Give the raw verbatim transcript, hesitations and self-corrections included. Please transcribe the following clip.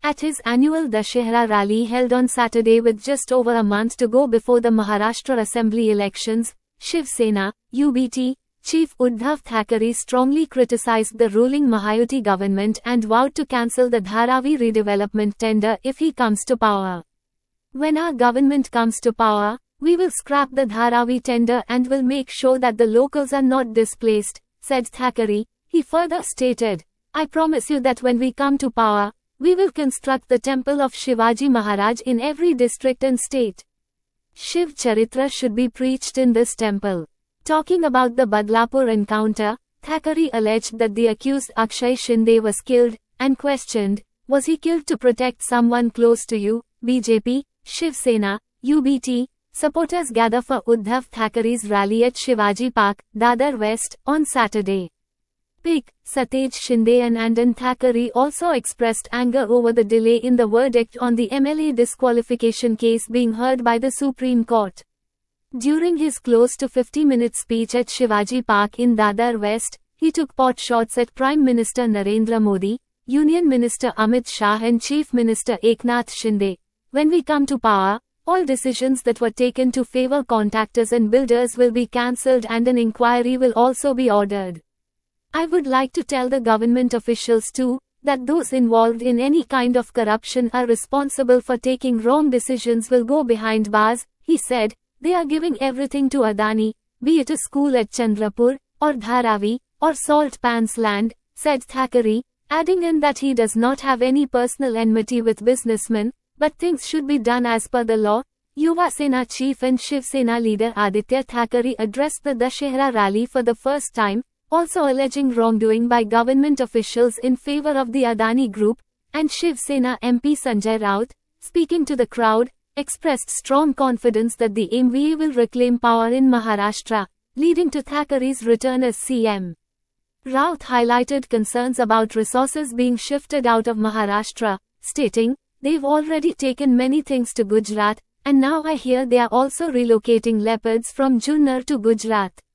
At his annual Dussehra rally held on Saturday with just over a month to go before the Maharashtra Assembly elections, Shiv Sena, U B T, Chief Uddhav Thackeray strongly criticized the ruling Mahayuti government and vowed to cancel the Dharavi redevelopment tender if he comes to power. When our government comes to power, we will scrap the Dharavi tender and will make sure that the locals are not displaced, said Thackeray. He further stated, I promise you that when we come to power, we will construct the temple of Shivaji Maharaj in every district and state. Shiv Charitra should be preached in this temple. Talking about the Badlapur encounter, Thackeray alleged that the accused Akshay Shinde was killed, and questioned, was he killed to protect someone close to you? B J P, Shiv Sena, U B T, supporters gather for Uddhav Thackeray's rally at Shivaji Park, Dadar West, on Saturday. P I C, Satej Shinde and Andan Thackeray also expressed anger over the delay in the verdict on the M L A disqualification case being heard by the Supreme Court. During his close to fifty minute speech at Shivaji Park in Dadar West, he took pot shots at Prime Minister Narendra Modi, Union Minister Amit Shah and Chief Minister Eknath Shinde. When we come to power, all decisions that were taken to favor contractors and builders will be cancelled and an inquiry will also be ordered. I would like to tell the government officials too, that those involved in any kind of corruption are responsible for taking wrong decisions will go behind bars, he said. They are giving everything to Adani, be it a school at Chandrapur, or Dharavi, or Salt Pans land, said Thackeray, adding in that he does not have any personal enmity with businessmen, but things should be done as per the law. Yuva Sena chief and Shiv Sena leader Aditya Thackeray addressed the Dussehra rally for the first time, also alleging wrongdoing by government officials in favor of the Adani group, and Shiv Sena M P Sanjay Raut, speaking to the crowd, expressed strong confidence that the M V A will reclaim power in Maharashtra, leading to Thackeray's return as C M. Raut highlighted concerns about resources being shifted out of Maharashtra, stating, they've already taken many things to Gujarat, and now I hear they are also relocating leopards from Junnar to Gujarat.